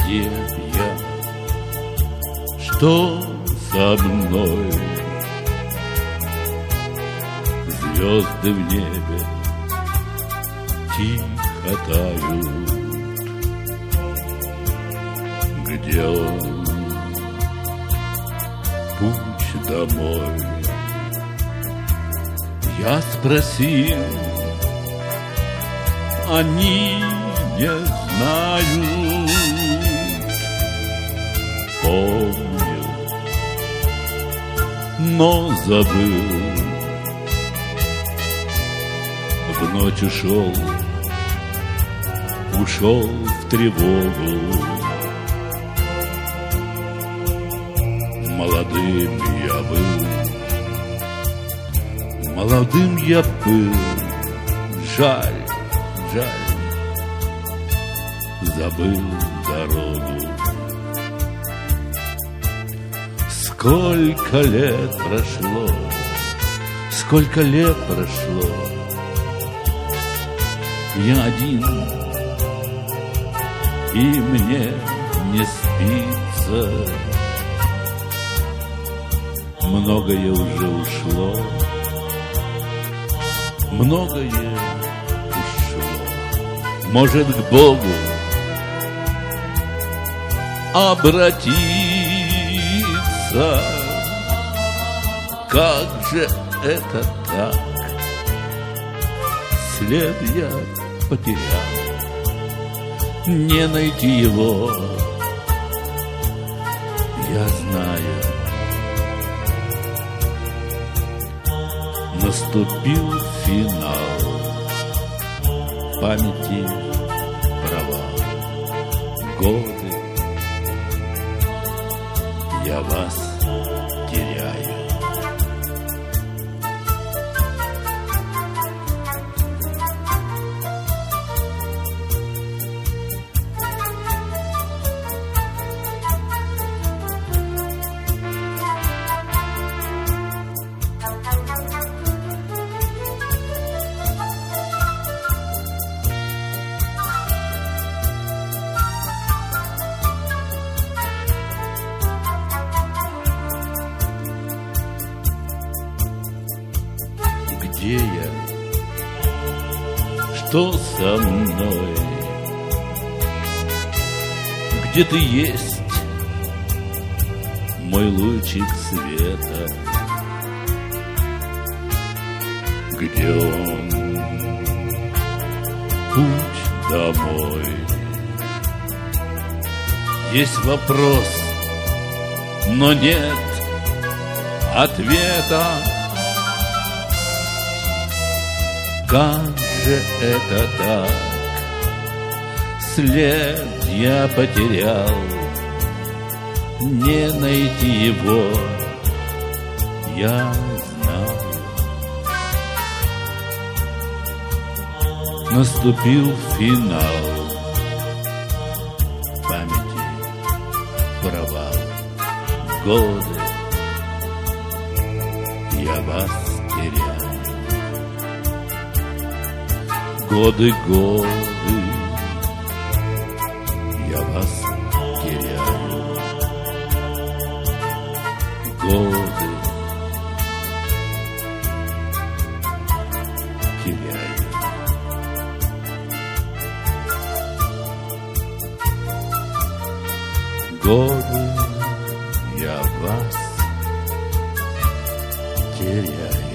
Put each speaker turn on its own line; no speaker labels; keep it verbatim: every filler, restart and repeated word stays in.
где я? Что со мной? Звезды в небе тихо тают. Где он? Путь домой. Я спросил, они не знают. Помню, но забыл. В ночь ушел, ушел в тревогу. Молодым я был, молодым я был. Жаль, жаль, забыл дорогу. Сколько лет прошло, сколько лет прошло. Я один, и мне не спится. Многое уже ушло, многое ушло. Может, к Богу обратиться. Как же это так? След я потерял, не найти его. Я знаю, наступил финал, в памяти провал. Годы, я вас теряю. Где я? Что со мной? Где ты есть, мой лучик света? Где он? Путь домой. Есть вопрос, но нет ответа. Как же это так? След я потерял, не найти его. Я знал, наступил финал, в памяти провал. Годы, я вас терял. Годы, годы, я вас теряю. Годы, теряю. Годы, я вас теряю.